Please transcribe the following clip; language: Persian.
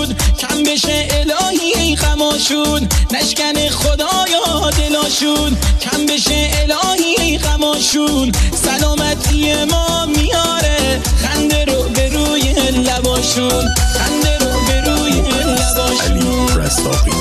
کم بشه الهی غماشون، نشکن خدایا دلاشون، کم بشه الهی غماشون، سلامتی ما میاره خنده رو به روی لباشون، خنده رو به روی لباشون.